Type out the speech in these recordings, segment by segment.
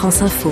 France Info.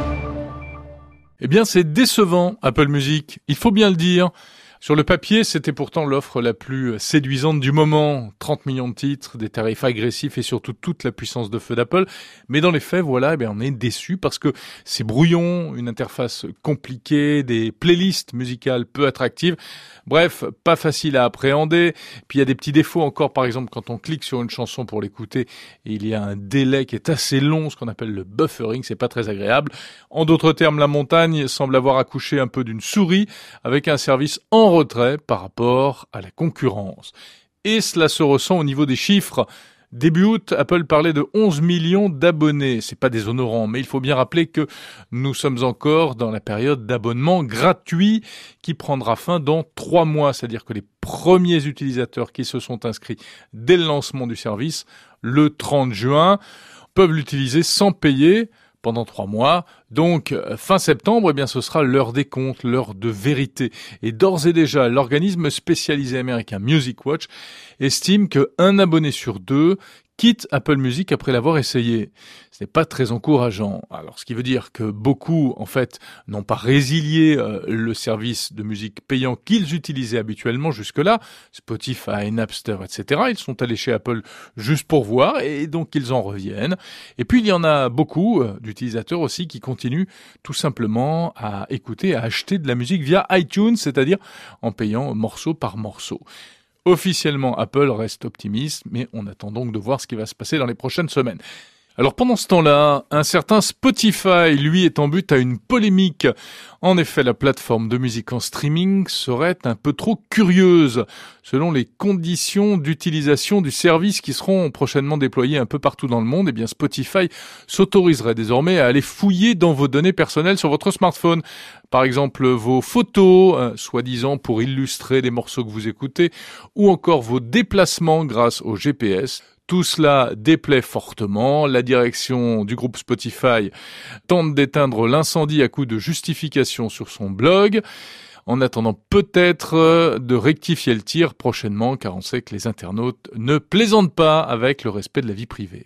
Eh bien, c'est décevant, Apple Music. Il faut bien le dire. Sur le papier, c'était pourtant l'offre la plus séduisante du moment. 30 millions de titres, des tarifs agressifs et surtout toute la puissance de feu d'Apple. Mais dans les faits, voilà, on est déçus parce que c'est brouillon, une interface compliquée, des playlists musicales peu attractives. Bref, pas facile à appréhender. Puis il y a des petits défauts encore, par exemple, quand on clique sur une chanson pour l'écouter, il y a un délai qui est assez long, ce qu'on appelle le buffering, c'est pas très agréable. En d'autres termes, la montagne semble avoir accouché un peu d'une souris avec un service en retrait par rapport à la concurrence. Et cela se ressent au niveau des chiffres. Début août, Apple parlait de 11 millions d'abonnés. C'est pas déshonorant, mais il faut bien rappeler que nous sommes encore dans la période d'abonnement gratuit qui prendra fin dans 3 mois. C'est-à-dire que les premiers utilisateurs qui se sont inscrits dès le lancement du service, le 30 juin, peuvent l'utiliser sans payer pendant 3 mois. Donc, fin septembre, ce sera l'heure des comptes, l'heure de vérité. Et d'ores et déjà, l'organisme spécialisé américain Music Watch estime qu'un abonné sur 2 quitte Apple Music après l'avoir essayé. Ce n'est pas très encourageant. Alors, ce qui veut dire que beaucoup, en fait, n'ont pas résilié le service de musique payant qu'ils utilisaient habituellement jusque-là, Spotify, Napster, etc. Ils sont allés chez Apple juste pour voir et donc ils en reviennent. Et puis, il y en a beaucoup d'utilisateurs aussi qui continuent tout simplement à écouter, à acheter de la musique via iTunes, c'est-à-dire en payant morceau par morceau. Officiellement, Apple reste optimiste, mais on attend donc de voir ce qui va se passer dans les prochaines semaines. Alors pendant ce temps-là, un certain Spotify, lui, est en but à une polémique. En effet, la plateforme de musique en streaming serait un peu trop curieuse, selon les conditions d'utilisation du service qui seront prochainement déployées un peu partout dans le monde. Spotify s'autoriserait désormais à aller fouiller dans vos données personnelles sur votre smartphone. Par exemple, vos photos, soi-disant pour illustrer les morceaux que vous écoutez, ou encore vos déplacements grâce au GPS. Tout cela déplaît fortement. La direction du groupe Spotify tente d'éteindre l'incendie à coup de justification sur son blog, en attendant peut-être de rectifier le tir prochainement, car on sait que les internautes ne plaisantent pas avec le respect de la vie privée.